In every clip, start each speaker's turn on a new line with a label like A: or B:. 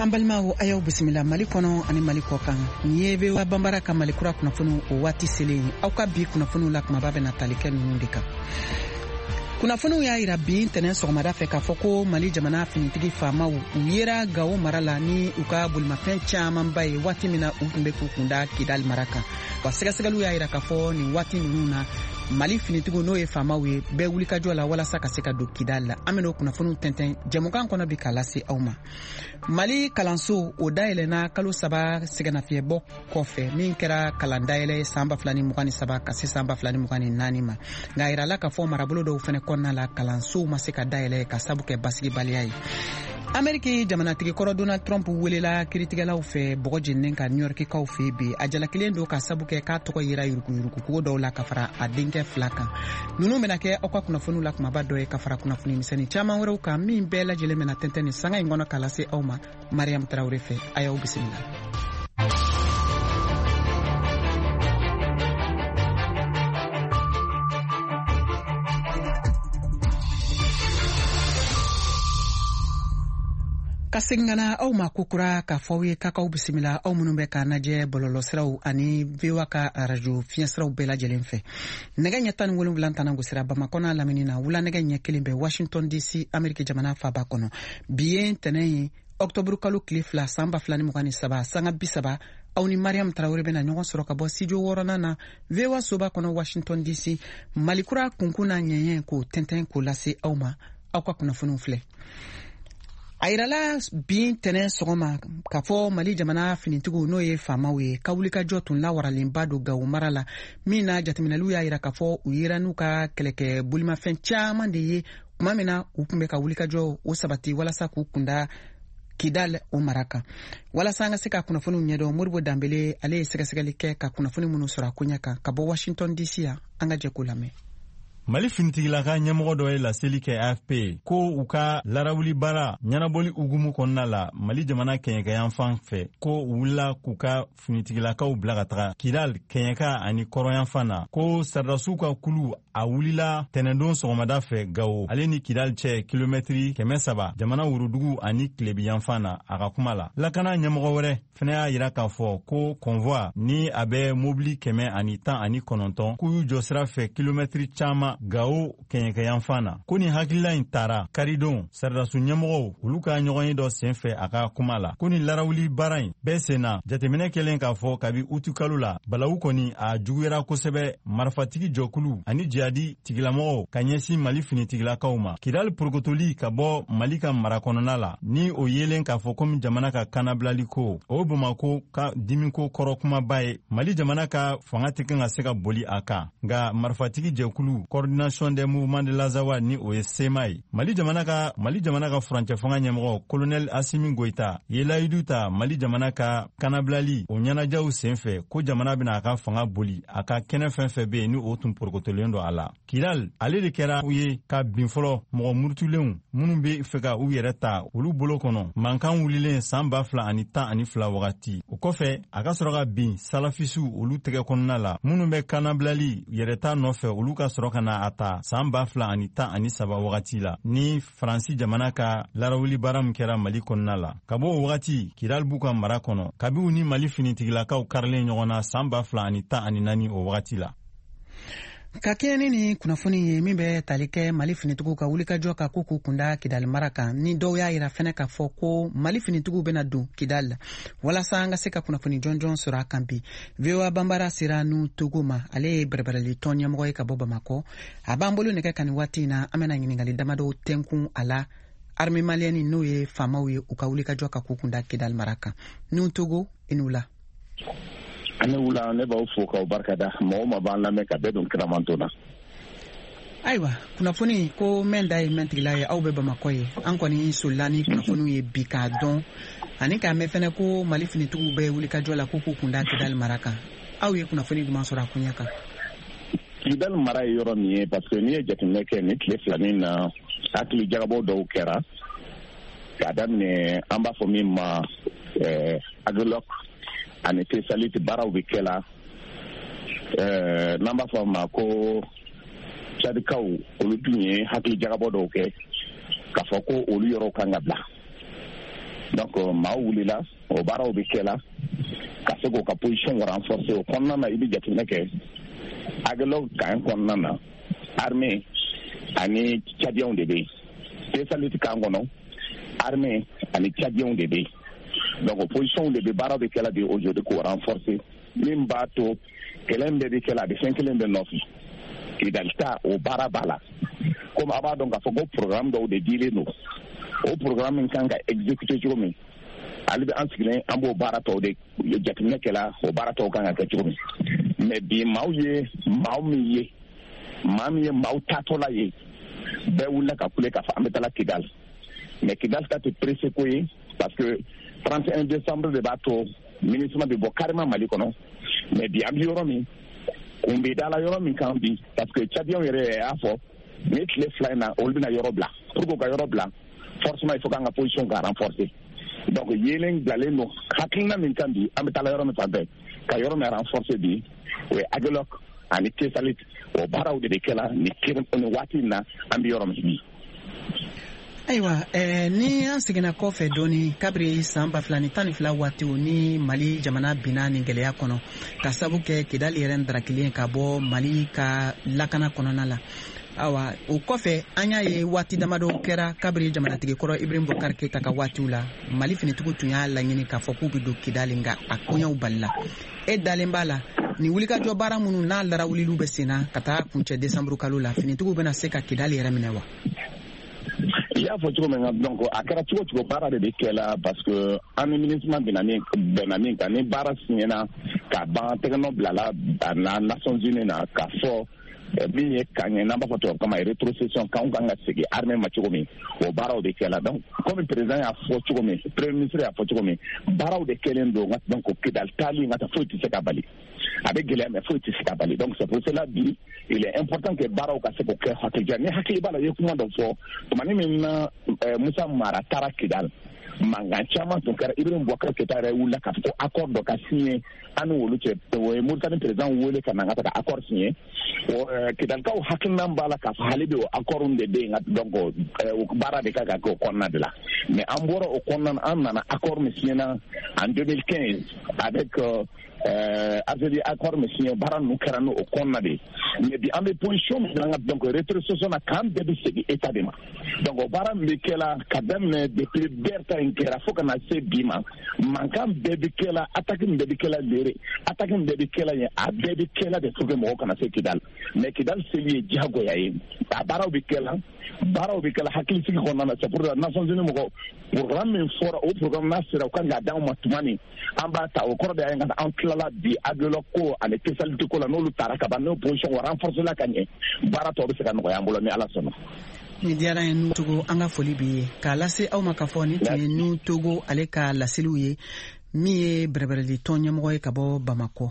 A: Ambalmao ayaw bisimila Mali kono ani Mali kokan niebe wa bambara ka Mali kura kunafunu o wati sele au ka bi kunafunu la kuma babe na talike nundika kunafunu ya ira bi tenen sogomada fe ka foko Mali jamana finitigi fama u yera gawo marala ni uka bulma fen chaman bay wati mina ukumbe kukunda Kidal maraka wa segasagalu ya ira ka fo ni wati nuna Mali finitigo no e fama we be wulika jola wala saka seka do Kidal ameno kunafunu tenten jamukan kono bi kalasi awma Mali kalanso o daelena kalo saba sigana fie bo kofe min kera kalandaele samba flani mugani saba kasi samba flani mugani nanima ngaira la ka fo marabolo do fene konna la kalanso masika daele ka sabu ke basigi baliyai Ameriki jamana tigi koro Donald Trump welela kiritigalaw fe bogo jinnen ka New York kaw fe be ajala kilen do ka sabu ke ka toko yira yuruku ko do la kafara adinke flaka nunu menake okwa kuna funu la kuma bado e kafara kuna funu miseni chama woro ka min bela jele mena tenteni sanga ingona kala se awma Mariam Traoré fe ayaw bismillah kasingana au makukura ka fawi kakaw bisimila au munumbe ka naje bololo siraw ani viwa ka radio fiensraw bela jelenfe nega nyatan wolum blantana ngusira bamakona laminina wula nega nyekelimbe Washington DC Amerika jamana fa bakono bien tenay octobre kalu klifla samba flani mugani saba sanga bisaba au ni Mariam Traoré bena nyogon soroka bo studio worona na vewa soba kono Washington DC malikura kunkuna nyenyen ko tenten ko lase awma akwa kuna funu fle Airala bin tenen sogoma ka fo Mali jamana finitigo no ye fama we ka wulika jotun la waralen bado gawo marala mina jatminalu ya ira ka fo uyira nuka keleke bulima fen chama de ye kuma mena ukumbe ka wulika jo o sabati wala sa ku kunda Kidal o maraka wala sanga sika kuna funu nyedo murbo dambele ale segasegali ke ka kuna funu munu sura kunyaka ka bo Washington DC ya anga je kulame
B: Mali finitila ka ɲɛmɔgɔ dɔ ye laseli kɛ AFP ko u ka larawuli bara ɲanabɔli ugumu kɔnɔna la Mali jamana kɛɲɛkɛyan fan fɛ ko u wulila k'u ka finitigilakaw bila ka taga Kidal kɛɲɛka ani kɔrɔyan fan na ko saridasiw ka kulu a wulila tɛnɛndon sɔgɔmada fɛ Gawo ale ni Kidal cɛ kilomɛtiri 300 jamana worodugu ani Tilebiyan fan na a ka kuma la lakana ɲɛmɔgɔ wɛrɛ fɛnɛ y'a yira k'a fɔ ko convoi ni a bɛ mobili 119 k'u y'u jɔ sira fɛ kilomɛtiri caman Gawo kɛɲɛkɛyan fan na ko ni hakilila in taara karidon saridasu ɲɛmɔgɔw olu ka ɲɔgɔn ye dɔ senfɛ a ka kuma la ko ni larawuli baara in bɛɛ senna jateminɛ kɛlen k'a fɔ kabi utu kalo la balawu kɔni a juguyara kosɛbɛ marifatigi jɔkulu ani jihadi tigilamɔgɔw ka ɲɛsin Mali finitigilakaw ma Kidal porokotoli ka bɔ Mali ka mara kɔnɔna la ni o yelen k'a fɔ komi jamana ka kanabilali ko o Bamako ka dimiko kɔrɔ kumaba ye Mali jamana ka fanga tɛ kan ka se ka boli a kan nka marifatigi jɛkulu Coordination des mouvements de l'Azawa ni o ye sema ye Mali jamana ka furancɛ fanga ɲɛmɔgɔ Colonel Assimi Goïta ye layidu ta Mali jamana ka kanabilali o ɲɛnajɛw senfɛ ko jamana bɛna a ka fanga boli a ka kɛnɛ fɛn fɛn bɛ yen ni o tun porokotolen don a la Kidal ale de kɛra u ye ka bin fɔlɔ mɔgɔ murutulenw minnu bɛ fɛ ka u yɛrɛ ta olu bolo kɔnɔ mankan wulilen san 2012 wagati o kɔfɛ a ka sɔrɔ ka bin salafisiw olu tɛgɛ kɔnɔna la minnu bɛ kanabilali yɛrɛta nɔfɛ olu ka sɔrɔ ka na a ta san 2013 wagati la ni Faransi jamana ka larawuli baara min kɛra Mali kɔnɔna la ka bɔ o wagati Kidal b'u ka mara kɔnɔ kabi u ni Mali finitigilakaw karilen ɲɔgɔn na san 2014 o wagati la
A: ka kɛɲɛni ni kunnafoni ye min bɛ tali kɛ Mali finitigiw ka wulikajɔ ka ko k'u kunda Kidal mara kan ni dɔw y'a yira fɛnɛ k'a fɔ ko Mali finitigiw bɛna don Kidal la walasa an ka se ka kunnafoni jɔnjɔn sɔrɔ a kan bi VOA Bambara sera nu Togo ma ale ye bɛrɛbɛrɛli tɔn ɲɛmɔgɔ ye ka bɔ Bamako a b'an bolo nɛgɛ kan ni waati in na an bɛna ɲininkali damadɔ tɛnkun a la armée malienne n'o ye faamaw ye u ka wulikajɔ ka k'u kunda Kidal mara kan nu Togo i n'u la
C: ane wula ne b'aw fo k'aw barikada mɔgɔ ma b'an lamɛn ka bɛɛ don kiramanto na
A: ayiwa kunnafoni ko mɛn da ye mɛn tigila ye aw bɛ Bamakɔ ye an kɔni solila ni kunnafoniw ye bi k'a dɔn ani k'a mɛn fɛnɛ ko Mali finitigiw bɛ wulikajɔ la ko k'u kunda Kidal mara kan aw ye kunnafoni jumɛn sɔrɔ a kunya kan
C: Kidal mara ye yɔrɔ min ye parce que n'i ye jateminɛ kɛ ni tile fila min na hakili jagabɔ dɔw kɛra k'a daminɛ an b'a fɔ min ma Aglock ani Tesalite baaraw bɛ kɛ la n'an b'a fɔ ma ko Tchadikaw olu tun ye hakili jagabɔ dɔw kɛ k'a fɔ ko olu yɔrɔw kan ka bila donc maa wulila o baaraw bɛ kɛ la ka se k'o ka position renforcer o kɔnɔna na i bɛ jateminɛ kɛ agilɔg kan kɔnɔna na armée ani tchadiens de bɛ yen spécialiste kan kɔnɔ armée ani tchadiens de bɛ yen donc position de bɛ baaraw bɛ kɛ la de aujourd'hui k'o renforcer min b'a to kɛlɛ bɛɛ bɛ kɛ la a bɛ fɛn kelen bɛ nɔfɛ Kidal ta o baara b'a la comme a b'a dɔn k'a fɔ ko programme dɔw de dilen don o programme min kan ka exécuter cogo min ale bɛ an sigilen an b'o baara tɔw de jateminɛ kɛla o baara tɔw kan ka kɛ cogo min mais bi maaw ye maa min ye maaw taatɔla ye bɛɛ wulila ka kule k'a fɔ an bɛ taa Kidal mais Kidal ta tɛ pressé ko ye parce que 31 décembre de b'a to MINUSMA bɛ bɔ carrément Mali kɔnɔ mais bi an bɛ yɔrɔ min kun bɛ da la yɔrɔ min kan bi parce que tchadiens yɛrɛ y'a fɔ ni tile fila in na olu bɛna yɔrɔ bila pour que u ka yɔrɔ bila forcément il faut k'an ka position ka renforcer donc yelen bilalen don hakilina min kan bi an bɛ taa yɔrɔ min fan fɛ ka yɔrɔ min renforcer bi o ye Agilɔg ani Tesalit o baaraw de bɛ kɛ la ni waati in na an bɛ yɔrɔ min bi.
A: Ayiwa ni an seginna kɔfɛ dɔɔni kabiri san 2012 waati ni Mali jamana binna ni gɛlɛya kɔnɔ ka sabu kɛ Kidal yɛrɛ ndarakilen ka bɔ Mali ka lakana kɔnɔna la. Awa o kɔfɛ an y'a ye waati damadɔ kɛra kabiri jamanatigi kɔrɔ Ibrahim Boubacar Keita ka waatiw la Mali finitigiw tun y'a laɲini k'a fɔ k'u bɛ don Kidal nka a koɲɛw balila e dalen b'a la ni wulikajɔ baara minnu n'a larawulilu bɛ sen na ka taa kuncɛ décembre kalo la finitigiw bɛna se ka Kidal yɛrɛ minɛ wa?
C: I y'a fɔ cogo min na donc a kɛra cogo baara de bɛ kɛ la parce que an ni MINUSMA bɛnna min kan ni baara siɲɛna ka ban tɛgɛnɔ bilala na Nations Unies na k'a fɔ min ye kan ye n'an b'a fɔ tubabu kama rétrocession k'anw kan ka segin armée ma cogo min o baaraw de kɛla donc comme président y'a fɔ cogo min premier ministre y'a fɔ cogo min baaraw de kɛlen don donc Kidal taali nka foyi tɛ se ka bali a bɛ gɛlɛya mais foyi tɛ se ka bali donc c'est pour cela bi il est important que baaraw ka se k'o kɛ hakilija ni hakili b'a la i ye kuma dɔ fɔ tumani min na Musa Mara taara Kidal mankan caman tun kɛra Ibrahim Boubacar Keita yɛrɛ wulila k'a fɔ ko accord dɔ ka signé an ni olu cɛ o ye Mauritanie président wele ka na an ka taa accord signé Kidalikaw hakilina b'a la k'a fɔ hali bi o accord de bɛ yen donc baara de kan ka kɛ o kɔnɔna de la mais an bɔra o kɔnɔna na an nana accord min signé en 2015 avec Algérie accord min signé baara ninnu kɛra n'o kɔnɔna de ye mais bi an bɛ position min na donc rétrocession na k'an bɛɛ bɛ segin état de ma donc o baara min bɛ kɛ la ka daminɛ depuis Berta in kɛra fo ka na se bi ma mankan bɛɛ bɛ kɛ la attaque min bɛɛ bɛ kɛ la lere attaque min bɛɛ bɛ kɛ la ye a bɛɛ bɛ kɛ la de pour que mɔgɔw kana se Kidal mais Kidal seli ye diyagoya ye a baaraw bɛ kɛ la hakilisigi kɔnɔna na c'est pour la Nations Unies mɔgɔw programme min fɔra o programme n'a sera u kan k'a d'anw ma tuma min an b'a ta o kɔrɔ de y'an an tilala bi Agilɔg ko ani Tesalit ko la n'olu taara ka ban n'o position wa renforcer la ka ɲɛ baara tɔw bɛ se ka nɔgɔya an bolo ni Ala sɔnna.
A: Ni diyara ye Nu Togo an ka foli b'i ye k'a lase aw ma k'a fɔ ni tun ye Nu Togo ale ka laseliw ye min ye bɛrɛbɛrɛli tɔn ɲɛmɔgɔ ye ka bɔ Bamakɔ.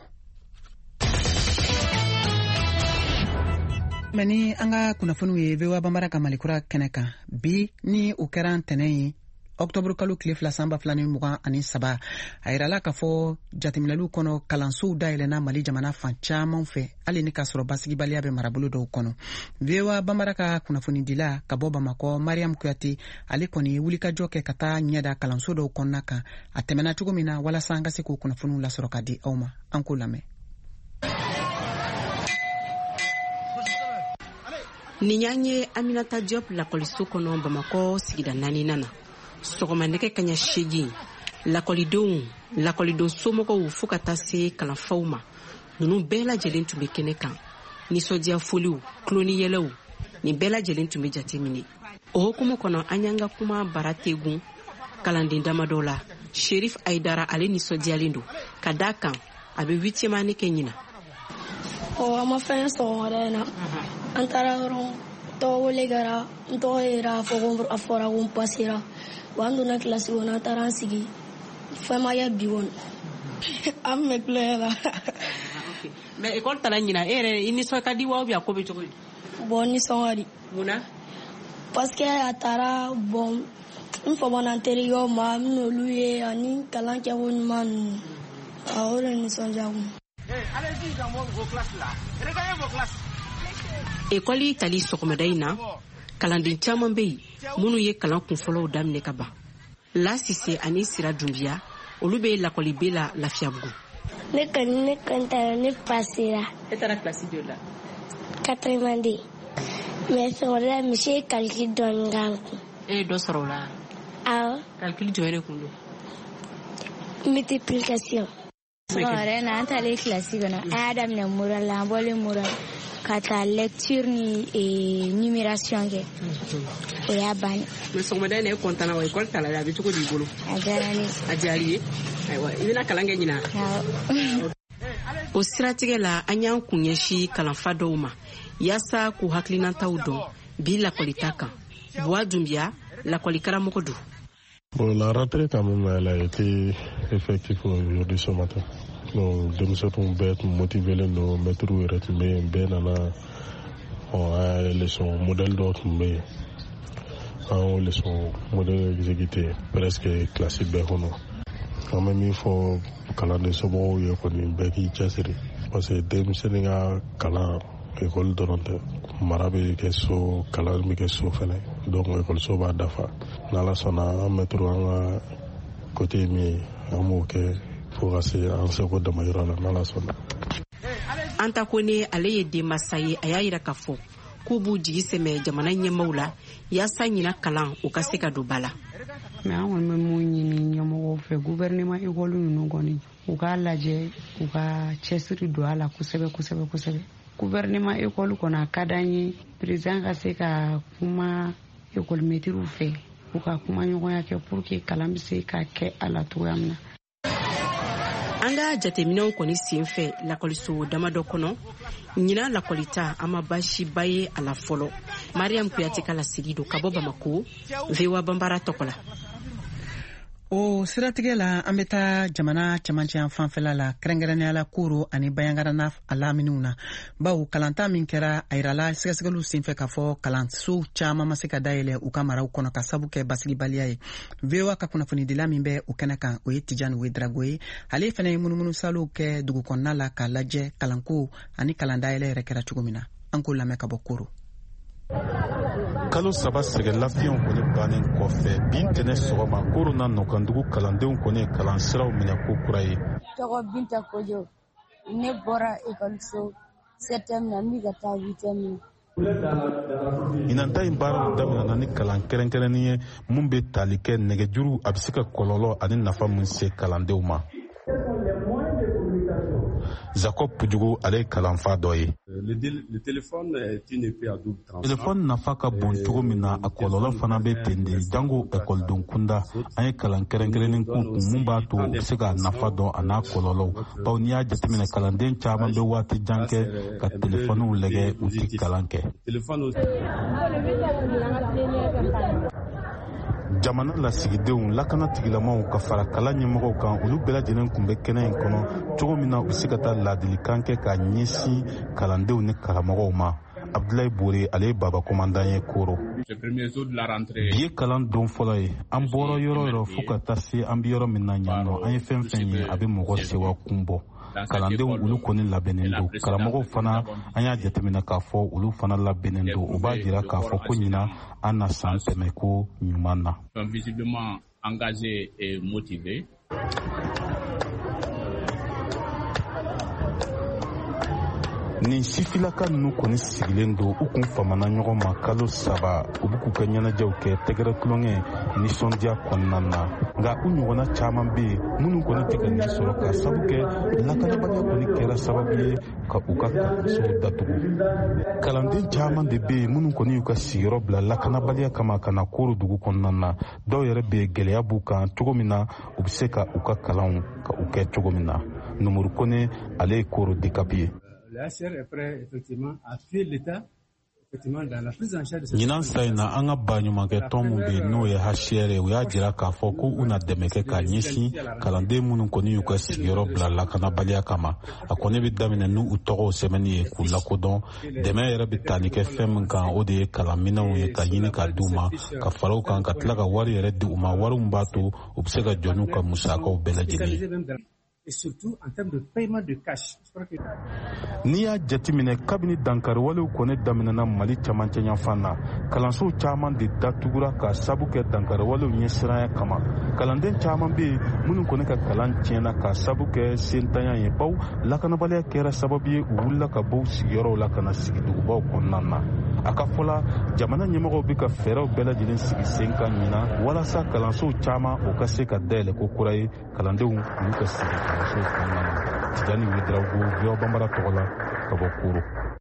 A: Mais ni an ka kunnafoniw ye VOA Bambara ka Malikura kɛnɛ kan bi ni o kɛra ntɛnɛn ye octobre kalo tile 2 san 2023 a yirala k'a fɔ jateminɛliw kɔnɔ kalansow dayɛlɛnna Mali jamana fan caman fɛ hali ni k'a sɔrɔ basigibaliya bɛ marabolo dɔw kɔnɔ. VOA Bambara ka kunnafonidila ka bɔ Bamakɔ Mariam Kuyate ale kɔni ye wulikajɔ kɛ ka taa ɲɛda kalanso dɔw kɔnɔna kan a tɛmɛna cogo min na walasa an ka se k'o kunnafoniw lasɔrɔ ka di aw ma an k'o lamɛn.
D: Ni y'an ye Aminata Diop lakɔliso kɔnɔ Bamakɔ sigida 4 na sɔgɔma nɛgɛ kaɲa 8 lakɔlidenw somɔgɔw fo ka taa se kalanfaw ma ninnu bɛɛ lajɛlen tun bɛ kɛnɛ kan nisɔndiya foliw kuloniyɛlɛw nin bɛɛ lajɛlen tun bɛ jateminɛ o hukumu kɔnɔ an y'an ka kuma bara tegun kalanden damadɔ la Sherif Aidara ale nisɔndiyalen don ka d'a kan a bɛ 8e année kɛ ɲina.
E: an ma fɛn sɔgɔmada in na an taara dɔrɔn tɔgɔ wele kɛra n tɔgɔ yera a fɔra ko n pasera wa an donna kilasi kɔnɔ an taara an sigi fɛn ma kɛ bi kɔnɔ an bɛ kulonkɛ la.
D: mais école tala ɲina e yɛrɛ i nisɔn ka di wa ou bien a ko bɛ cogo di?
E: bon nisɔn ka di.
D: munna?
E: parce que a taara bon n famana n terikɛw ma n n'olu ye ani kalan kɛko ɲuman ninnu o de nisɔndiya kun.
D: École tali sɔgɔmada in na kalanden caman bɛ yen minnu ye kalan kunfɔlɔw daminɛ ka ban La Sise ani Sira Dumbia olu be lakɔli be la Lafiabugu.
E: Ne kanta ne passera.
D: E taara classe de la
E: 82. Mais sɔrɔla monsieur calcul dɔɔni kan kun.
D: E dɔ sɔrɔ la.
E: Awɔ.
D: Calcul jɔyɔrɔ kun do.
E: Multiplication. Sɔrɔ na an taalen classe kɔnɔ an y'a daminɛ moral la an bɔlen moral ka taa lecture ni numération kɛ. O y'a banni.
D: Mais sɔgɔmada in na e content na wa école ta la a bɛ cogo di bolo?
E: A diyara ne.
D: A diyara i ye? Ayiwa i bɛna kalan kɛ ɲina.
E: Awɔ.
D: O siratigɛ la an y'an kun ɲɛsi kalanfa dɔw ma yaasa k'u hakilinataw dɔn bi lakɔlita kan. Boa Dumbia lakɔli karamɔgɔ do.
F: Bon, la rentrée quand même elle a été effective aujourd'hui ce matin. Donc denmisɛnninw bɛɛ tun motivelen don maîtres yɛrɛ tun bɛ yen bɛɛ nana an leçon modèle dɔw tun bɛ yen an y'o leçon modèle exécuté presque classe bɛɛ kɔnɔ. An bɛ min fɔ kalanden somɔgɔw ye kɔni bɛɛ k'i cɛsiri parce que denmisɛnnin ka kalan école dɔrɔn tɛ mara bɛ kɛ so kalan bɛ kɛ so fɛnɛ donc école b'a dafa n'ala sɔnna an mɛtiri an ka côté min ye an b'o kɛ fo ka se an seko damayɔrɔ la n'ala sɔnna.
D: Anta Kone ale ye denmasa ye a y'a yira k'a fɔ k'u b'u jigi sɛmɛ jamana ɲɛmaaw la yaasa ɲina kalan u ka se ka don ba la.
G: Mais an kɔni bɛ mun ɲini ɲɛmɔgɔw fɛ gouvernement école ninnu kɔni u k'a lajɛ u ka cɛsiri don a la kosɛbɛ. Gouvernement école kɔnɔ a ka d'an ye président ka se ka kuma école maîtres fɛ u ka kuma ɲɔgɔnya kɛ pour que kalan bɛ se ka kɛ a la cogoya min na.
D: An ka jateminɛw kɔni sen fɛ lakɔliso damadɔ kɔnɔ ɲina lakɔlita an ma baasiba ye a la fɔlɔ. Mariam Kuyate ka lasigi do ka bɔ Bamako VOA Bambara tɔgɔ la.
A: O siratigɛ la an bɛ taa jamana cɛmancɛ fanfɛla la kɛrɛnkɛrɛnnenya la Koro ani Bayangarana a laminiw na bawo kalanta min kɛra a yirala sɛgɛsɛgɛliw senfɛ k'a fɔ kalansow caman ma se ka dayɛlɛ u ka maraw kɔnɔ ka sabu kɛ basigibaliya ye. VOA ka kunnafonidila min bɛ o kɛnɛ kan o ye Tijani Wedrago ye. Ale fana ye munumunu saliw kɛ dugu kɔnɔna la k'a lajɛ kalanko ani kalan dayɛlɛ yɛrɛ kɛra cogo min na. An k'o lamɛn ka bɔ Koro.
H: Kalo saba sɛgɛ lafiyaw kɔni bannen kɔfɛ bi ntɛnɛ sɔgɔma Koro n'a nɔkandugu kalandenw kɔni ye kalan siraw minɛ ko kura ye.
I: Tɔgɔ Binta Kojo ne bɔra ekɔliso 7e na mi ka taa 8e.
H: Ɲinanta in baaraw daminɛna ni kalan kɛrɛnkɛrɛnnin ye mun bɛ tali kɛ nɛgɛjuru a bɛ se ka kɔlɔlɔ ani nafa min se kalandenw ma. Jacob Pujugu ale kalanfa dɔ ye. Telefɔni nafa ka bon cogo min na a kɔlɔlɔ fana bɛ ten de jango ekɔlidenw kunda an ye kalan kɛrɛnkɛrɛnnin k'u kun mun b'a to u bɛ se ka nafa dɔn a n'a kɔlɔlɔw bawo n'i y'a jateminɛ kalanden caman bɛ waati jan kɛ ka telefɔniw lajɛ u tɛ kalan kɛ. Jamana lasigidenw lakana tigilamaw ka fara kalan ɲɛmɔgɔw kan olu bɛɛ lajɛlen kun bɛ kɛnɛ in kɔnɔ cogo min na u bɛ se ka taa ladilikan kɛ ka ɲɛsin kalandenw ni karamɔgɔw ma. Abdoulaye Bore ale ye baba komandan ye Koro. Bi ye kalan don fɔlɔ ye an bɔra yɔrɔ yɔrɔ fo ka taa se an bɛ yɔrɔ min na yan nɔ an ye fɛn fɛn ye a bɛ mɔgɔ sewa kun bɔ. Kalandenw olu kɔni labɛnnen don karamɔgɔw fana an y'a jateminɛ k'a fɔ olu fana labɛnnen don o b'a jira k'a fɔ ko ɲina an na san tɛmɛ ko ɲuman na. Nin sifilaka ninnu kɔni sigilen don u kun famana ɲɔgɔn ma kalo saba u bɛ k'u ka ɲɛnajɛw kɛ tɛgɛrɛ tulonkɛ nisɔndiya kɔnɔna na nka u ɲɔgɔnna caman bɛ yen minnu kɔni tɛ ka nin sɔrɔ ka sabu kɛ lakanabaliya kɔni kɛra sababu ye ka u ka kalansow datugu. Kalanden caman de bɛ yen minnu kɔni y'u ka sigiyɔrɔ bila lakanabaliya kama ka na Koro dugu kɔnɔna na dɔw yɛrɛ bɛ gɛlɛya b'u kan cogo min na u bɛ se ka u ka kalanw ka u kɛ cogo min na. Numuru Kone ale ye Koro DCAP ye. Ɲinan sa in na an ka baɲumankɛ tɔn min bɛ yen n'o ye HCR u y'a jira k'a fɔ ko u na dɛmɛ kɛ ka ɲɛsin kalanden minnu kɔni y'u ka sigiyɔrɔ bila lakanabaliya kama a kɔni bɛ daminɛ n'u tɔgɔw sɛbɛnni ye k'u lakodɔn dɛmɛ yɛrɛ bɛ tali kɛ fɛn min kan o de ye kalanminɛnw ye ka ɲini ka d'u ma ka fara u kan ka tila ka wari yɛrɛ di u ma wari min b'a to u bɛ se ka jɔ n'u ka musakaw bɛɛ lajɛlen ye.
J: et surtout en termes de paiement de cash.
H: N'i y'a jateminɛ kabini dankari walew kɔni daminɛna Mali camancɛ yanfan na, kalansow caman de datugura ka sabu kɛ dankari walew ɲɛsiranya kama. Kalanden caman bɛ yen minnu kɔni ka kalan tiɲɛna ka sabu kɛ sentanya ye, baw lakanabaliya kɛra sababu ye u wulila ka bɔ sigiyɔrɔw la ka na sigi dugubaw kɔnɔna na. A ka fɔla jamana ɲɛmɔgɔw bɛ ka fɛɛrɛw bɛɛ lajɛlen sigi sen kan ɲina walasa kalansow caman o ka se ka dayɛlɛ ko kura ye kalandenw olu ka sigi kalansow kɔnɔna na. Tijani Wederawogo, VOA Bambara tɔgɔ la ka bɔ Koro.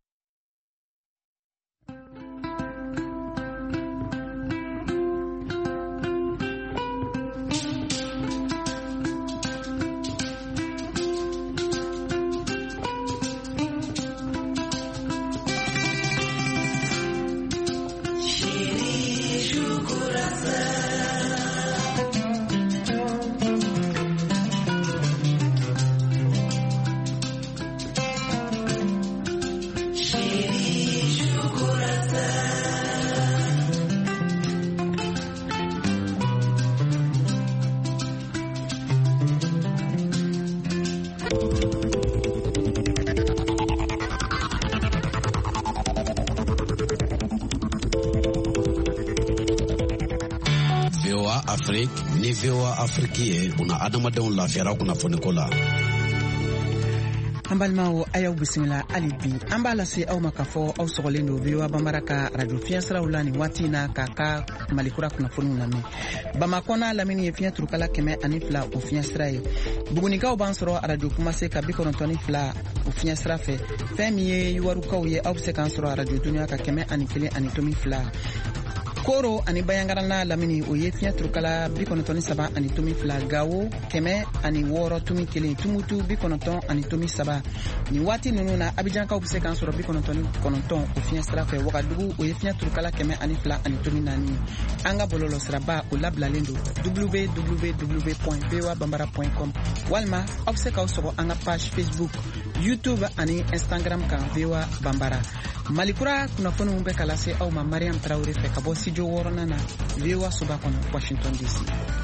K: ni VOA Afrique ye una adamadenw lafiyara kunnafoniko la.
A: An balimaw ayaw bisimila hali bi an b'a lase aw ma k'a fɔ aw sɔgɔlen don VOA Bambara ka radio fiɲɛsiraw la nin waati na k'a ka malikura kunnafoniw lamɛn. Bamakɔ n'a lamini ye fiɲɛ turukala 102 o fiɲɛsira ye. Bugunikaw b'an sɔrɔ radio Kumase ka 92 o fiɲɛsira fɛ. Fɛn min ye Yuwarukaw ye aw bɛ se k'an sɔrɔ radio Dunuya ka 101.2. Koro ani Bayangarana lamini o ye fiɲɛ turukala 93.2, Gawo 106.1, Tumutu 93.3. Ni waati ninnu na Abijankaw bɛ se k'an sɔrɔ 99 o fiɲɛ sira fɛ. Wagadugu o ye fiɲɛ turukala 102.4. An ka bɔlɔlɔ siraba o labilalen don www.voabambara.com walima aw bɛ se k'aw sɔrɔ an ka page Facebook, YouTube ani Instagram kan VOA Bambara. Malikura kunnafoniw bɛ ka lase aw ma Mariam Traoré fɛ ka bɔ studio 6 na VOA Soba kɔnɔ Washington DC.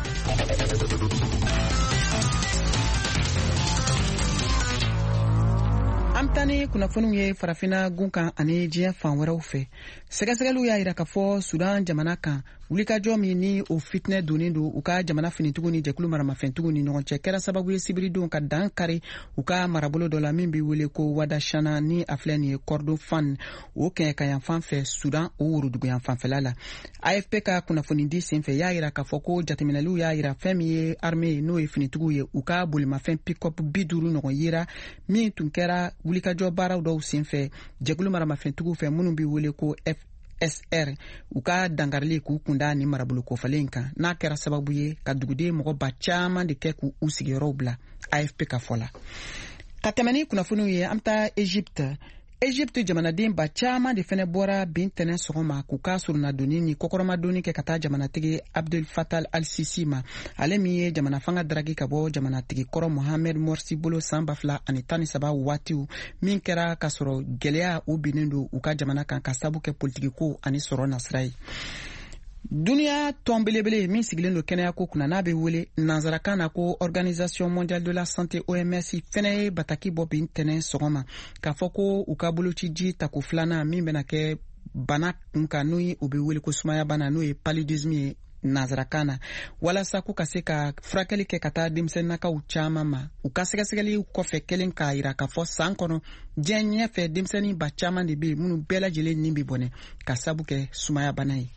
A: Amtani kunnafoniw ye farafina gunkan ani diɲɛ fan wɛrɛw fɛ. Sɛgɛsɛgɛliw y'a yira k'a fɔ Sudan jamana kan wulikajɔ min ni o fitinɛ donnen don u ka jamana finitigiw ni jɛkulu maramafɛntigiw ni ɲɔgɔn cɛ kɛra sababu ye sibiridenw ka dan kari u ka marabolo dɔ la min bɛ wele ko Wadashana ni a filɛ nin ye Kordofan o kɛɲɛkayan fan fɛ Sudan o woroduguyan fanfɛla la. AFP ka kunnafonidi senfɛ y'a yira k'a fɔ ko jateminɛliw y'a yira fɛn min ye armée n'o ye finitigiw ye u ka bolimafɛn pick-up 50 ɲɔgɔn yera min tun kɛra wulikajɔ baaraw dɔw senfɛ jɛkulu maramafɛntigiw fɛ minnu bɛ wele ko FSR u ka dangarili k'u kunda ni marabolo kɔfalen kan n'a kɛra sababu ye ka duguden mɔgɔba caman de kɛ k'u sigiyɔrɔw bila AFP ka fɔ la. Ka tɛmɛ ni kunnafoniw ye an bɛ taa Egypte jamanaden ba caman de fɛnɛ bɔra bin tɛnɛ sɔgɔma k'u ka surunadonni ni kɔkɔrɔmadonni kɛ ka taa jamanatigi Abdel Fattah al-Sisi ma ale min ye jamana fanga daragi ka bɔ jamanatigi kɔrɔ Mohamed Morsi bolo san 2013 waatiw min kɛra ka sɔrɔ gɛlɛya u binnen don u ka jamana kan ka sabu kɛ politikiko ani sɔrɔ nasira ye. Dunuya tɔn belebele min sigilen don kɛnɛya ko kunna n'a bɛ wele nanzarakan na ko Organisation mondiale de la santé OMS fɛnɛ ye bataki bɔ bin tɛnɛ sɔgɔma k'a fɔ ko u ka bolociji tako filanan min bɛna kɛ bana kun kan n'o ye u bɛ wele ko sumaya bana n'o ye paludisme ye nanzarakan na walasa ko ka se ka furakɛli kɛ ka taa denmisɛnninakaw caman ma u ka sɛgɛsɛgɛliw kɔfɛ kelen k'a yira k'a fɔ san kɔnɔ diɲɛ ɲɛfɛ denmisɛnnin ba caman de bɛ yen minnu bɛɛ lajɛlen nin bɛ bɔnɛ ka sabu kɛ sumaya bana ye.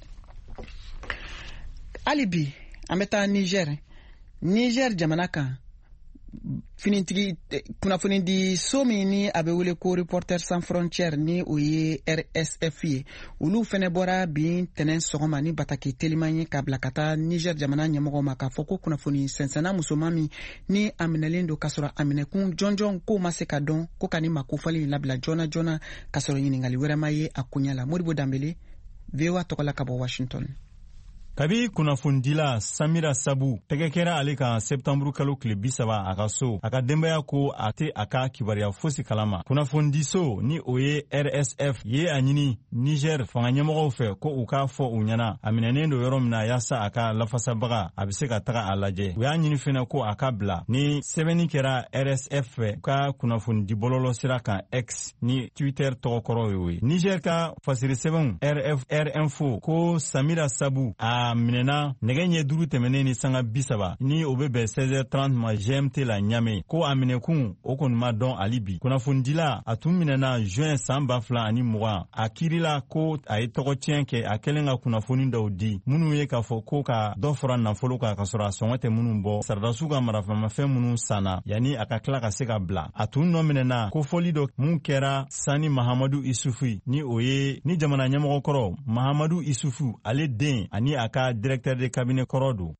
A: Hali bi an bɛ taa Niger jamana kan finitigi kunnafonidi so min ni a bɛ wele ko Reporters sans frontières ni o ye RSF ye olu fɛnɛ bɔra bin tɛnɛn sɔgɔma ni bataki teliman ye ka bila ka taa Niger jamana ɲɛmɔgɔw ma k'a fɔ ko kunnafoni sɛnsɛnna musoman min ni a minɛlen don k'a sɔrɔ a minɛkun jɔnjɔn k'o ma se ka dɔn ko ka ni makofali labila joona joona k'a sɔrɔ ɲininkali wɛrɛ ma ye a koɲɛ la. Modibo Dambele, VOA tɔgɔ la ka bɔ Washington.
B: kabi kunnafondila Samira Sabu tɛgɛ kɛra ale kan septamburu kalo tile 30 a ka so a ka denbaya ko a tɛ a ka kibaruya fosi kalama. Kunnafondiso ni o ye RSF ye a ɲini Niger fanga ɲɛmɔgɔw fɛ ko u k'a fɔ u ɲɛna a minɛnen don yɔrɔ min na yaasa a ka lafasabaga a bɛ se ka taga a lajɛ. U y'a ɲini fɛnɛ ko a ka bila ni sɛbɛnni kɛra RSF fɛ ka kunnafondi bɔlɔlɔ sira kan X ni Twitter tɔgɔkɔrɔ y'o ye. Niger ka fasiri sɛbɛnw RFR Info ko Samira Sabu a minɛna nɛgɛ ɲɛ 5 tɛmɛnen ni sanga 30 ni o bɛ bɛn 16h30 ma GMT la Ɲame ko a minɛkun o kɔni ma dɔn ali bi. Kunnafondila a tun minɛna juin san 2020 a kirila ko a ye tɔgɔ tiɲɛ kɛ a kɛlen ka kunnafoni dɔw di minnu ye k'a fɔ ko ka dɔ fara nafolo kan ka sɔrɔ a sɔngɔ tɛ minnu bɔ saradasiw ka marafɛnmafɛn minnu sanna yanni a ka tila ka se ka bila. A tun nɔ minɛna ko fɔli dɔ mun kɛra Sani Mahamadu Isufu ni o ye ni jamana ɲɛmɔgɔ kɔrɔ Mahamadu Isufu ale den ani a ka directeur de cabinet kɔrɔ don.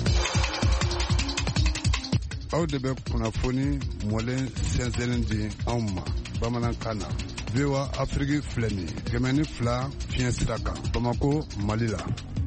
L: Aw de bɛ kunnafoni mɔlen sɛnsɛnnen di anw ma bamanankan na. VOA Afrique filɛ nin ye 102 fiɲɛ sira kan Bamako Mali la.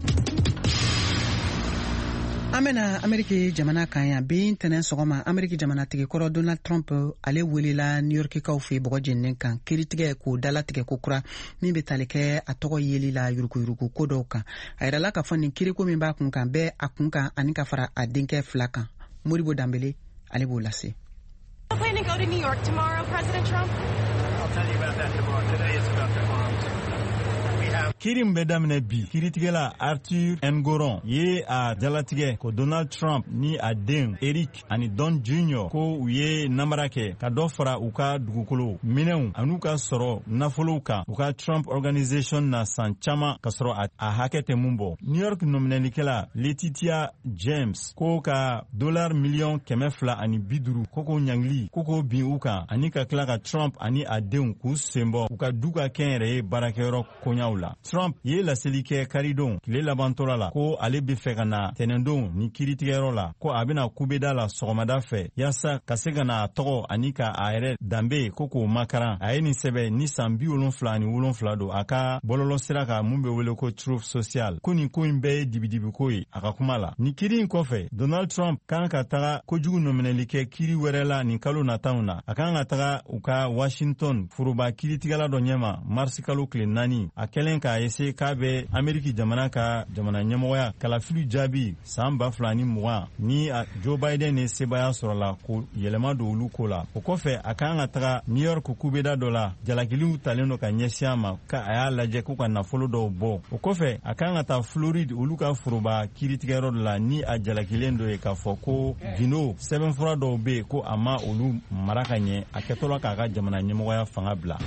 A: An bena Ameriki jamana kan yan bi ntɛnɛn sɔgɔma Ameriki jamanatigi kɔrɔ Donald Trump ale welela New Yorkikaw fɛ bɔgɔ jeninnen kan kiritigɛ k'o dalatigɛ ko kura min bɛ tali kɛ a tɔgɔ yeli la yurukuyuruku ko dɔw kan. A yirala k'a fɔ nin kiriko min b'a kun kan bɛɛ a kun kan ani ka fara a denkɛ 2 kan. Moribo Dambele ale b'o lase.
M: I'm planning to go to New York tomorrow, President Trump. I'll tell you about that tomorrow. Today is about the bombs.
B: Kirim bɛ daminɛ bi kiritigɛla Arthur Ngoron ye a jalatigɛ ko Donald Trump ni a den Eric ani Don Jr. ko u ye namara kɛ ka dɔ fara u ka dugukolo minɛnw an'u ka sɔrɔ nafolow kan u ka Trump Organization na san caman ka sɔrɔ a hakɛ tɛ mun bɔ. New York nominɛlikɛla Letitia James ko ka $250,000 ko ɲangili ko k'o bin u kan ani ka tila ka Trump ani a denw k'u senbɔ u ka du ka kɛnyɛrɛye baarakɛyɔrɔ koɲaw la. Trump ye laseli kɛ karidon tile labantɔla la ko ale bɛ fɛ ka na tɛnɛndon ni kiritigɛyɔrɔ la ko a bɛna kubeda la sɔgɔmada fɛ yaasa ka se ka na a tɔgɔ ani ka a yɛrɛ danbe ko k'o makaran. A ye nin sɛbɛ ni san 77 don a ka bɔlɔlɔ sira kan mun bɛ wele ko Truth Social ko nin ko in bɛɛ ye dibidibiko ye a ka kuma la. Ni kiri in kɔfɛ Donald Trump kan ka taga kojugu nominɛli kɛ kiri wɛrɛ la nin kalo nataw na. A kan ka taga u ka Washington foroba kiritigɛla dɔ ɲɛma marisi kalo tile 4 a kɛlen k'a ese k'a bɛ Ameriki jamana ka jamana ɲɛmɔgɔya kalafilu jaabi san 2020 ni Joe Biden ye sebaya sɔrɔla ko yɛlɛma don olu ko la. O kɔfɛ a kan ka taga New York kubeda dɔ la jalakiliw talen don ka ɲɛsin a ma ka a y'a lajɛ ko ka nafolo dɔw bɔ. O kɔfɛ a kan ka taa Floride olu ka foroba kiritigɛyɔrɔ dɔ la ni a jalakilen dɔ ye k'a fɔ ko Vino sɛbɛnfura dɔw bɛ yen ko a ma olu mara ka ɲɛ a kɛtɔla k'a ka jamana ɲɛmɔgɔya fanga bila.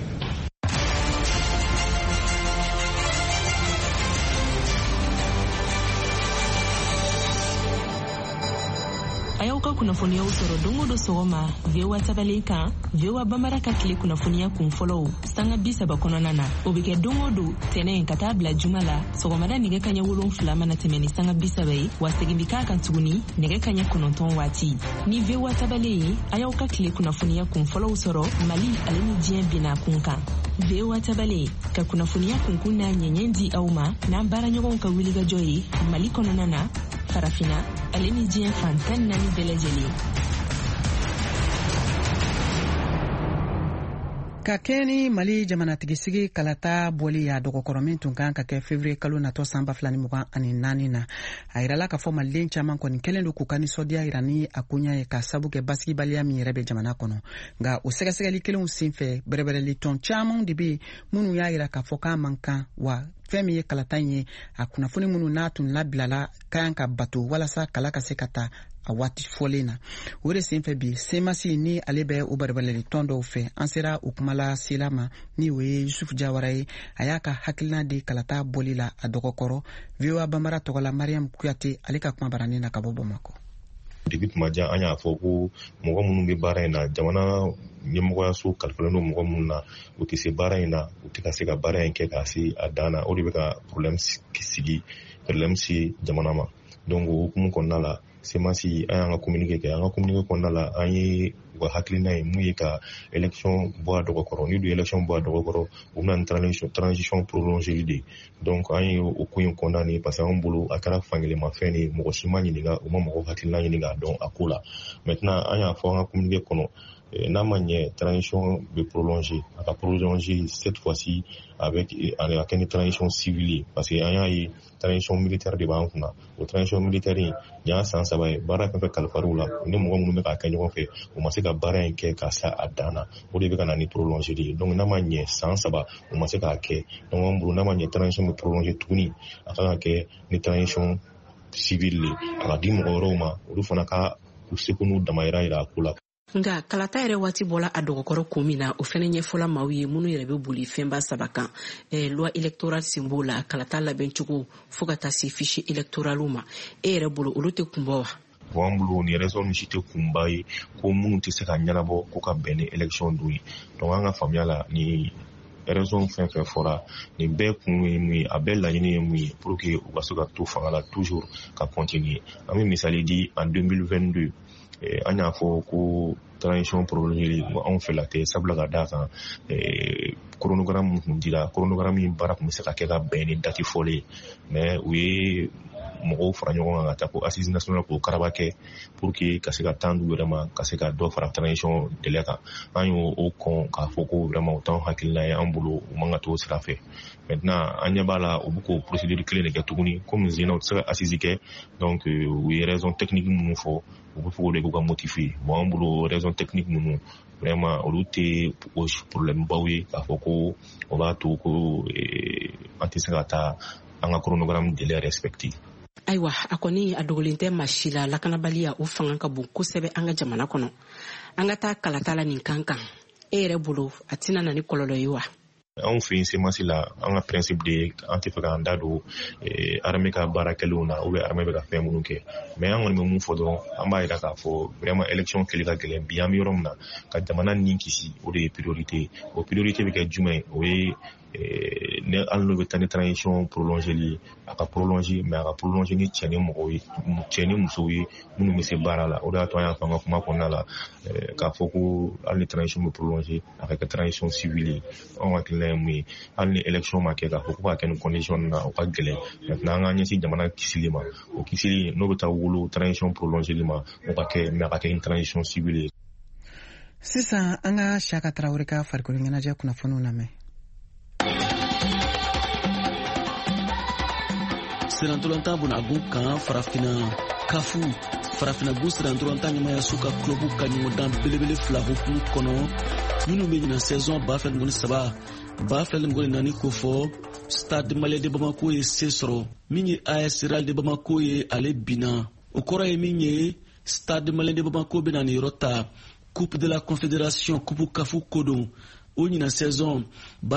N: A y'aw ka kunnafoniyaw sɔrɔ don o don sɔgɔma VOA tabale kan VOA Bambara ka tile kunnafoniya kun fɔlɔw sanga 30 kɔnɔna na o bɛ kɛ don o don tɛnɛn ka taa bila juma la sɔgɔmada nɛgɛ kaɲɛ 7 mana tɛmɛ ni sanga 30 ye wa segin bi k'a kan tuguni nɛgɛ kaɲɛ 9 waati ni VOA tabale ye a y'aw ka tile kunnafoniya kun fɔlɔw sɔrɔ Mali ale ni diɲɛ bina kun kan VOA tabale ka kunnafoniya kunkun n'a ɲɛɲɛ di aw ma n'an baaraɲɔgɔnw ka wulikajɔ ye Mali kɔnɔna na farafina ale ni diɲɛ fan 14 bɛɛ lajɛlen.
A: Ka kɛ ni Mali jamanatigisi kalata bɔli a dɔgɔkɔrɔ min tun kan ka kɛ février kalo natɔ san 2024 na a yirala k'a fɔ maliden caman kɔni kɛlen don k'u ka nisɔndiya yira ni a koɲa ye ka sabu kɛ basigibaliya min yɛrɛ bɛ jamana kɔnɔ nka o sɛgɛsɛgɛli kelenw senfɛ bɛrɛbɛrɛli tɔn caman de bɛ minnu y'a yira k'a fɔ k'a man kan wa fɛn min ye kalata ye a kunnafoni minnu n'a tun labilala kan ka bato walasa kala ka se ka taa a waati fɔlen na o de senfɛ bi semasi ni ale bɛ o bɛrɛbɛrɛli tɔn dɔw fɛ an sera o kumala sela ma ni o ye Yusuf Jawara ye a y'a ka hakilina di kalata bɔli la a dɔgɔkɔrɔ VOA Bambara tɔgɔla Mariam Kuyate ale ka kuma baranin na ka bɔ Bamakɔ.
O: Depuis tuma jan an y'a fɔ ko mɔgɔ minnu bɛ baara in na jamana ɲɛmɔgɔyaso kalifalen don mɔgɔ minnu na u tɛ se baara in na u tɛ ka se ka baara in kɛ k'a se a dan na o de bɛ ka problème si jamana ma donc o hukumu kɔnɔna la semasi an ka communiqué kɛ an ka communiqué kɔnɔna la an ye u ka hakilina ye mun ye ka élection bɔ a dɔgɔ kɔrɔ ni du élection bɔ a dɔgɔ kɔrɔ u bɛna ni transition prolongée de donc an ye o ko in kɔnɔna ni parce que an bolo a kɛra fankelemanfɛn de mɔgɔ si ma ɲininka u ma mɔgɔ hakilina ɲini k'a dɔn a ko la maintenant an y'a fɔ an ka communiqué kɔnɔ n'a ma ɲɛ transition bɛ prolonger a ka prolonger cette fois-ci avec a kɛ ni transition civile parce que an y'a ye transition militaire de b'an kunna o transition militaire in y'a san 3 ye baara fɛn fɛn kalifar'u la ni mɔgɔ minnu bɛ k'a kɛ ɲɔgɔn fɛ u ma se ka baara in kɛ ka sa a dan na o de bɛ ka na ni prolonger de ye donc n'a ma ɲɛ san 3 u ma se k'a kɛ donc an bolo n'a ma ɲɛ transition bɛ prolonger tuguni a kan ka kɛ ni transition civile de a ka di mɔgɔ wɛrɛw ma olu fana ka u seko n'u damayira yira a ko la.
D: Nga kalata yɛrɛ waati bɔla a dɔgɔkɔrɔ ko min na o fɛnɛ ɲɛfɔla maaw ye minnu yɛrɛ bɛ boli fɛnba 3 kan loi électorale sen b'o la kalata labɛncogo fo ka taa se fichier électoral ma e yɛrɛ bolo olu tɛ kunbɔ wa?
O: Bon an bolo ni raison si tɛ kunba ye ko minnu tɛ se ka ɲɛnabɔ ko ka bɛn ni élection don ye donc an ka faamuya la ni raison fɛn fɛn fɔra ni bɛɛ kun ye mun ye a bɛɛ laɲini ye mun ye pour que u ka se ka to fanga la toujours ka continuer an bɛ misali di en 2022 an y'a fɔ ko transition prolongée anw fɛ la tɛ sabula ka d'a kan chronogramme kun dira chronogramme min baara kun bɛ se ka kɛ ka bɛn ni date fɔlen mais u ye mɔgɔw fara ɲɔgɔn kan ka taa ko assise nationale k'o karaba kɛ pour que ka se ka temps du yɛrɛ ma ka se ka dɔ fara transition délai kan an y'o kɔn k'a fɔ ko vraiment o t'anw hakilina ye an bolo u man ka t'o sira fɛ maintenant an ɲɛ b'a la u bɛ k'o procédure kelen de kɛ tuguni comme zina u tɛ se ka assise kɛ donc u ye raison technique minnu fɔ u bɛ fɔ o de k'u ka motiver bon an bolo raison technique minnu vraiment olu tɛ problème baw ye k'a fɔ ko o b'a to ko an tɛ se ka taa an ka chronogramme délai respecté.
D: Ayiwa a kɔni a dogolen tɛ maa si la lakanabaliya o fanga ka bon kosɛbɛ an ka jamana kɔnɔ an ka taa kalata la nin kan e yɛrɛ bolo a tɛna na ni kɔlɔlɔ ye wa?
O: Anw fɛ yen semasi la an ka principe de an tɛ fɛ k'an da don armée ka baarakɛlenw na ou bien armée bɛ ka fɛn minnu kɛ mais an kɔni bɛ mun fɔ dɔrɔn an b'a yira k'a fɔ vraiment élection kɛli ka gɛlɛn bi an bɛ yɔrɔ min na ka jamana ni kisi o de ye priorité o priorité bɛ kɛ jumɛn ye o ye ne hali n'o bɛ taa ni transition prolongée a ka prolonger mais a ka prolonger ni cɛ ni mɔgɔw ye cɛ ni musow ye minnu bɛ se baara la o de y'a to an y'a fɔ an ka kuma kɔnɔna la k'a fɔ ko hali ni transition bɛ prolonger a ka kɛ transition civile anw hakilina ye mun ye hali ni élection ma kɛ k'a fɔ ko k'a kɛ ni condition na o ka gɛlɛn maintenant an k'an ɲɛsin jamana kisili ma o kisili n'o bɛ taa wolo transition prolongée ma o ka kɛ mais a ka kɛ ni transition civile.
A: Sisan an ka Siyaka Tarawele ka farikolo ɲɛnajɛ kunnafoniw lamɛn.
P: Sirantolanta bunagun kan farafinagun sirantolanta ɲɛmayaso ka clubu ka ɲɔgɔndan belebele 2 hukumu kɔnɔ minnu bɛ ɲina saison 2013 ko fɔ Stade Malien de Bamako ye se sɔrɔ min ye AS Real de Bamako ye ale binna o kɔrɔ ye min ye Stade Malien de Bamako bɛna ni yɔrɔ ta Coupe de la Confédération Coupe Kafu kodon o ɲina saison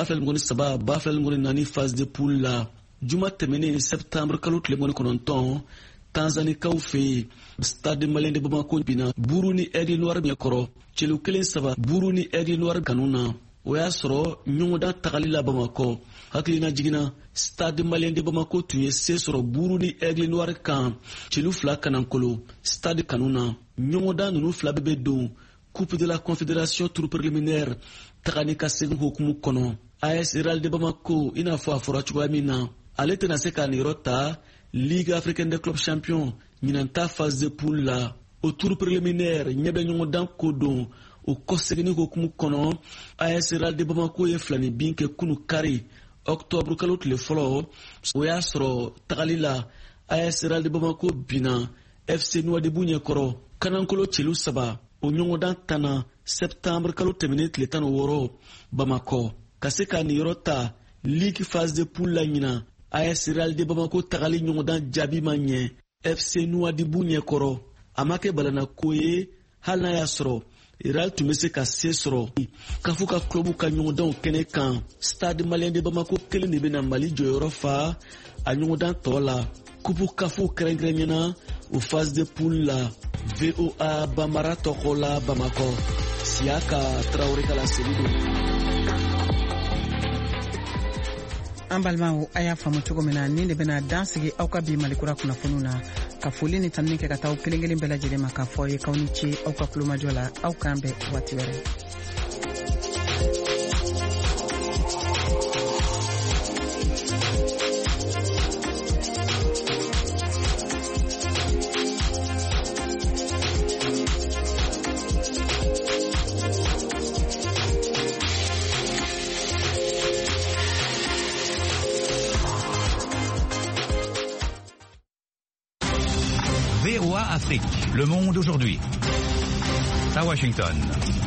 P: 2013 phase de poule la juma tɛmɛnen septembre kalo tile 19 Tanzanikaw fɛ Stade Malien de Bamako binna buru ni Aigle Noir ɲɛkɔrɔ celu 1-3 buru ni Aigle Noir kanu na o y'a sɔrɔ ɲɔgɔndan tagali la Bamakɔ hakilina jiginna Stade Malien de Bamako tun ye se sɔrɔ buru ni Aigle Noir kan celu 2 kanankolo Stade kanu na ɲɔgɔndan ninnu 2 bɛɛ bɛ don Coupe de la Confédération tour préliminaire tagani ka segin hukumu kɔnɔ AS Real de Bamako i n'a fɔ a fɔra cogoya min na ale tɛna se k'a niyɔrɔ ta Ligue africaine des clubs champions ɲinan ta phase de poule la o tour préliminaire ɲɛ bɛ ɲɔgɔndan ko don o kɔsegini hukumu kɔnɔ AS Real de Bamako ye filani bin kɛ kunu kari octobre kalo tile fɔlɔ o y'a sɔrɔ tagali la AS Real de Bamako binna FC Nouadhibou ɲɛkɔrɔ kanankolo celu 3 o ɲɔgɔndan tanna septembre kalo tɛmɛnen tile 16 Bamakɔ ka se k'a niyɔrɔ ta Ligue phase de poule la ɲinan AS Real de Bamako tagali ɲɔgɔndan jaabi ma ɲɛ FC Nouadhibou ɲɛkɔrɔ a ma kɛ balana ko ye hali n'a y'a sɔrɔ Real tun bɛ se ka se sɔrɔ Kafu ka clubu ka ɲɔgɔndanw kɛnɛ kan Stade Malien de Bamako kelen de bɛna Mali jɔyɔrɔ fa a ɲɔgɔndan tɔ la Coupe Kafu kɛrɛnkɛrɛnɲɛna o phase de poule la VOA Bambara tɔgɔ la Bamakɔ Siyaka Tarawele ka laseli don.
A: An balimaw a y'a faamu cogo min na nin de bɛna dan sigi aw ka bi Malikura kunnafoniw na ka foli ni tanuni kɛ ka taa aw kelen kelen bɛɛ lajɛlen ma k'a fɔ aw ye k'aw ni ce aw ka kulomajɔ la aw k'an bɛn waati wɛrɛ.
Q: VOA Afrique, le monde aujourd'hui. À Washington.